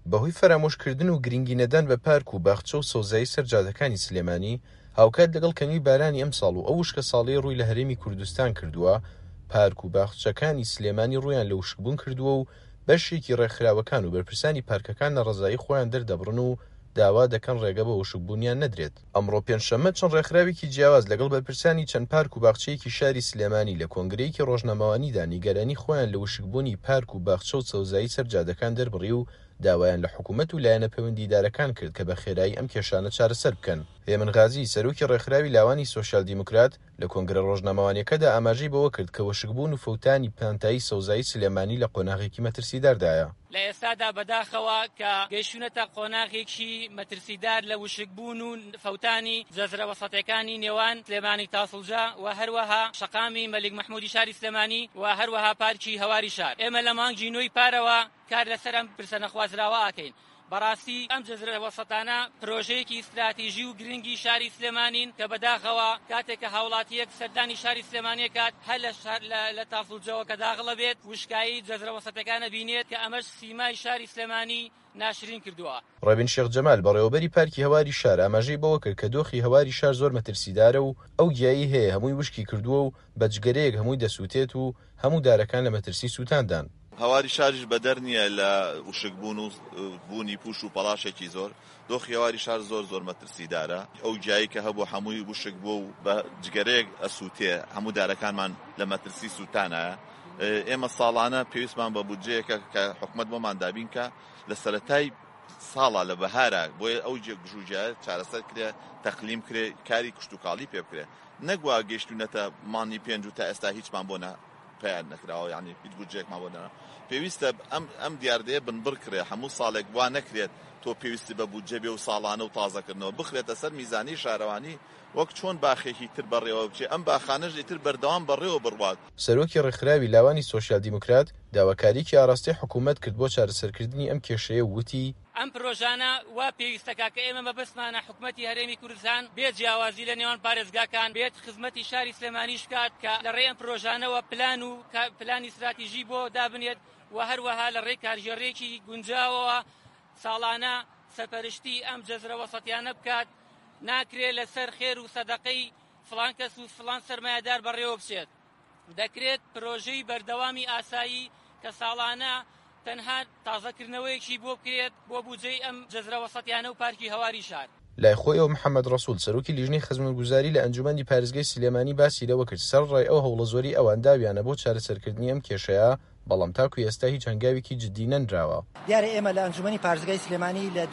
بەهۆی فەرامۆشکردن و گرنگی نەدان بە پارک و باخچە و سەوزایی سەرجادەکانی سلێمانی هاوکات لەگەڵ کەمی بارانی ئەم ساڵ و ئەو وشکە ساڵەیە ڕووی لە هەرێمی کوردستان کردووە، پارک و باخچەکانی سلێمانی ڕوویان لە وشکبوون کردووە و بەشێکی ڕێکخراوەکان و بەرپرسانی پارکەکان لە ڕەزایی خۆیان دەردەبڕن و داوا دەکەن ڕێگە بە وشکبوونیان نەدرێت. ئەمڕۆ پێنجشەممە چەند ڕێکخراوێکی جیاواز لەگەڵ بەرپرسانی چەند پارک و باخچەیەکی شاری سلێمانی لە کۆنگرەیەکی ڕۆژنامەوانیدا نیگەرانی خۆیان لە وشکبوونی پارک و باخچە و سەوزایی سەرجادەکان دەربڕی و داوایان لە حکوومەت و لایەنە پەیوەندیدارەکان کرد کە بە خێرایی ئەم کێشانە چارەسەر بکەن. هێمن غازی سەرۆکی ڕێکخراوی لاوانی سۆشیال دیموکرات لە کۆنگرە ڕۆژنامەوانیەکەدا ئاماژەی بەوە کرد کە وشکبوون و فەوتانی پانتایی سەوزایی سلێمانی لە قۆناغێکی مەترسیداردایە. لە ئێستادا بەداخەوە کە گەیشتونەتە قۆناغێکی مەترسیدار لە وشکبوون و فەوتانی جەزرە وەسەطیەکانی نێوان سلێمانی تاسڵجا و هەروەها شەقامی مەلیک مەحموودی شاری سلێمانی و هەروەها پارکی هەواری شار. ئێمە لە مانگی نوێی پارەوە کار لەسەر ئەم پرسە نەخوازراوە ئاکەین. بەڕاستی ئەم جەزرە وەسەطانە پرۆژەیەکی استراتیژی و گرنگی شاری سلێمانین کە بەداخەوە کاتێک کە هاوڵاتیەک سەردانی شاری سلێمانیە کات هەر لە تاسڵجەوە کە داغڵە بێت وشکایی جەزرە وەسەطەکانە بینێت کە ئەمەش سیمای شاری سلێمانی ناشرین کردووە. ڕەبین شێخ جەمال بەڕێوەبەری پارکی هەواری شار ئاماژەی بەوە کرد کە دۆخی هەواری شار زۆر مەترسیدارە و ئەو گیایی هەیە هەمووی وشکی کردووە و بەجگەرەیەک هەمووی دەسووتێت و هەموو دارەکان لە مەترسی سووتاندان. هەواری شاریش بەدەر نییە لە وشکبوون و بوونی پوش و پەڵاشێکی زۆر. دۆخی هەواری شار زۆر مەترسیدارە. ئەو جایی کە هەبوو هەمووی وشک بووە و بە جگەرەیەک ئەسووتێ هەموو دارەکانمان لە مەترسی سووتانایە. ئێمە ساڵانە پێویستمان بە بودجەیەکە کە حکومەت بۆمان دابین کە لە سەرەتای ساڵە لە بەهارە بۆیە ئەو جێگژوجە چارەسەر کرێ تەقلیم کرێ کاری کشتتوکاڵی پێ بکرێ نەگووا گەیشتونەتە مانی پێنج و تا ئێستا هیچمان بۆ پێیان نەکراوە یعنی هیچ بودجەیەکمان بۆ نەنا پێویستە ئەم دیاردەیە بنبڕ کرێ هەموو ساڵێک وا نەکرێت تۆ پێویستی بە بودجە بێ و ساڵانە و تازەکردنەوە بخرێتە سەر میزانی شارەوانی وەک چۆن باخێکی تر بەڕێوە بچێ ئەم باخانەش ئیتر بەردەوام بەڕێوە بڕوات. سەرۆکی ڕێکخراوی لاوانی سۆشیال دیموکرات داواکاریکی ئاڕاستی حکوومەت کرد بۆ چارەسەرکردنی ئەم کێشەیە وتی ئەم پرۆژانە وا پێویستەکە کە ئێمە مەبەستمانە حکوومەتی هەرێمی کوردستان بێت جیاوازی لە نێوان پارێزگاکان بێت خزمەتی شاری سلێمانیش کات کە لە ڕێ ئەم پرۆژانەوە پلانی استراتیژی بۆ دابنێت و هەروەها لە ڕێ کارژێڕێکی گونجاوەوە ساڵانە سەرپەرشتی ئەم جەزرە وەسەطیانە بکات ناکرێت لەسەر خێر و سەدەقەی فڵان کەس و فڵان سەرمایەدار بەڕێوە بچێت. دەکرێت پرۆژەی بەردەوامی ئاسایی کە ساڵانە تەنها تازەکردنەوەیەکی بۆ بکرێت بۆ بودجەی ئەم جەزرە وەسەطیانە و پارکی هەواری شار. لای خۆیەوە محەممەد ڕەسوول سەرۆکی لیژنەی خزمەتگوزاری لە ئەنجومەندی پارێزگای سلێمانی باسی لەوە کرد سەر ڕای ئەو هەوڵە زۆری ئەوان داویانە بۆ چارەسەرکردنی ئەم کێشەیە بەڵام تاکو ئێستا هیچ هەنگاوێکی جددی نەنراوە. دیارە ئێمە لە ئەنجومەنی پارێزگای سلێمانی لە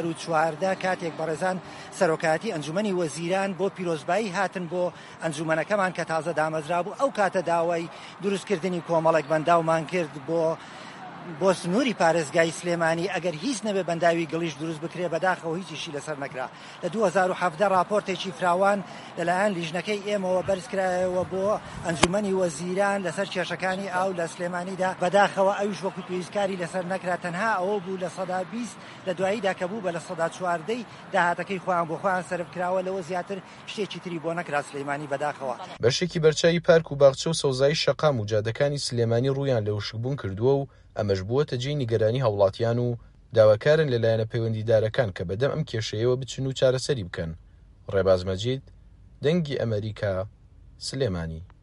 2014 کاتێک بەڕێزان سەرۆکاتی ئەنجومەنی وەزیران بۆ پیرۆزبایی هاتن بۆ ئەنجومەنەکەمان کە تازە دامەزرا بوو ئەو کاتە داوای دروستکردنی کۆمەڵێک بەنداومان کرد بۆ سنووری پارێزگای سلێمانی ئەگەر هیچ نەبێ بەنداوی گەڵیش دروست بکرێ بەداخەوە هیچیشی لەسەر نەکرا. لە 2017 راپۆرتێکی فراوان لەلایەن لیژنەکەی ئێمەوە بەرزکرایەوە بۆ ئەنجومەنی وەزیران لەسەر کێشەکانی ئاو لە سلێمانیدا بەداخەوە ئەویش وەکو پێویستکاری لەسەر نەکرا تەنها ئەوە بوو لە 120 لە دواییدا کە بوو بە لە 14 داهاتەکەی خۆیان بۆ خۆیان سەرف کراوە لەوە زیاتر شتێکی تری بۆ نەکرا سلێمانی بەداخەوە. بەشێکی بەرچاوی پارک و باخچە و سەوزایی شەقام و جادەکانی سلێمانی ڕوویان لە وشکبوون کردووە و ئەمەش بووەتە جێی نیگەرانی هەوڵاتیان و داواکارن لەلایەنە پەیوەندیدارەکان کە بەدەم ئەم کێشەیەوە بچن و چارەسەری بکەن. ڕێباز مەجید، دەنگی ئەمریکا، سلێمانی.